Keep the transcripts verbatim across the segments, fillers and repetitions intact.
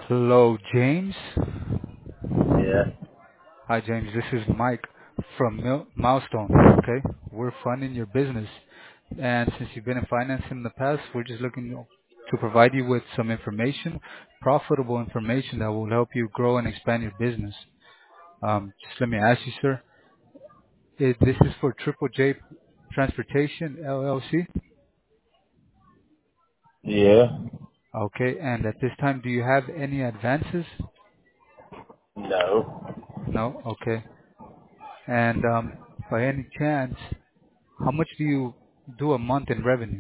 Hello, James. Yeah. Hi, James. This is Mike from Mil- Milestone. Okay, we're funding your business, and since you've been in finance in the past, we're just looking to provide you with some information, profitable information that will help you grow and expand your business. Um, just let me ask you, sir. Is, this is for Triple J Transportation L L C. Yeah. Okay, and at this time, do you have any advances? No. No. Okay. And um, by any chance, how much do you do a month in revenue?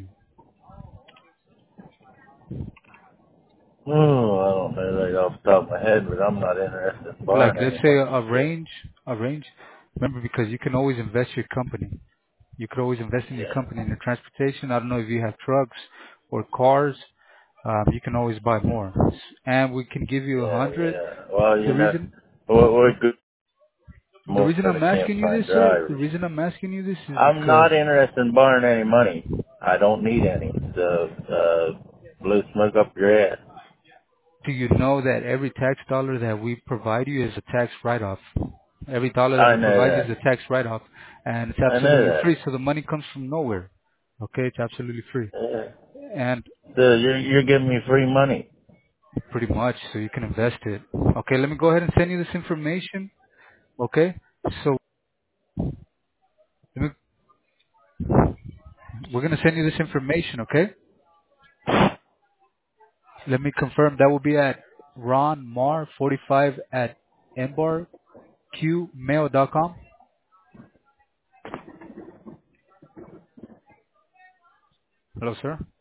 Oh, I don't know that off the top of my head, but I'm not interested in Like, buying let's any say a, money a shit. range, a range. Remember, because you can always invest your company. You could always invest in your Yeah. company in the transportation. I don't know if you have trucks or cars. Um, you can always buy more, and we can give you a Yeah, hundred. yeah. Well, The you know, reason, what we good the most reason of I'm it can't asking you find this, sir, the drivers. reason I'm asking you this is I'm because not interested in borrowing any money. I don't need any. So, uh, blow smoke up your ass. do you know that every tax dollar that we provide you is a tax write-off? Every dollar that I we know provide you is that. a tax write-off, and it's I know absolutely that. free. So the money comes from nowhere. Okay, it's absolutely free, Yeah. and So you're, you're giving me free money. pretty much so you can invest it. Okay, let me go ahead and send you this information. Okay, so let me, we're gonna send you this information. Okay, let me confirm that will be at ronmar forty-five at embarqmail dot com. Hello, sir.